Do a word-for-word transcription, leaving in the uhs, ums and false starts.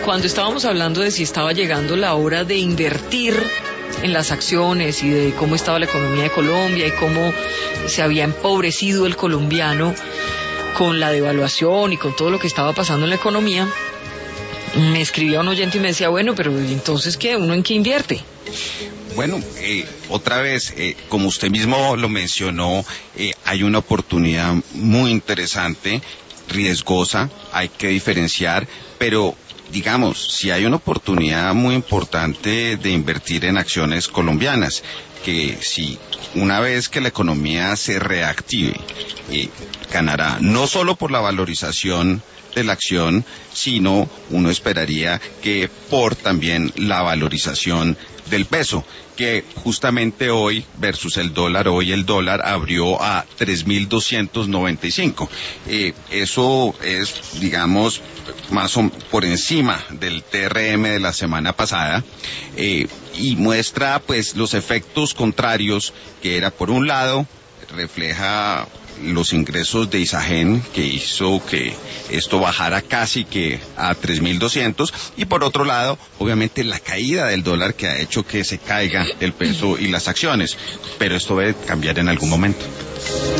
cuando estábamos hablando de si estaba llegando la hora de invertir en las acciones y de cómo estaba la economía de Colombia y cómo se había empobrecido el colombiano con la devaluación y con todo lo que estaba pasando en la economía, me escribía un oyente y me decía, bueno, pero entonces, ¿qué? ¿Uno en qué invierte? Bueno, eh, otra vez, eh, como usted mismo lo mencionó, eh, hay una oportunidad muy interesante, riesgosa, hay que diferenciar, pero digamos, si hay una oportunidad muy importante de invertir en acciones colombianas, que si una vez que la economía se reactive, eh, ganará no solo por la valorización de la acción, sino uno esperaría que por también la valorización del peso, que justamente hoy versus el dólar, hoy el dólar abrió a tres mil doscientos noventa y cinco. Eh, eso es, digamos, más o por encima del T R M de la semana pasada, eh, y muestra pues los efectos contrarios, que era por un lado, refleja los ingresos de Isagen, que hizo que esto bajara casi que a tres mil doscientos, y por otro lado, obviamente la caída del dólar, que ha hecho que se caiga el peso y las acciones, pero esto debe cambiar en algún momento.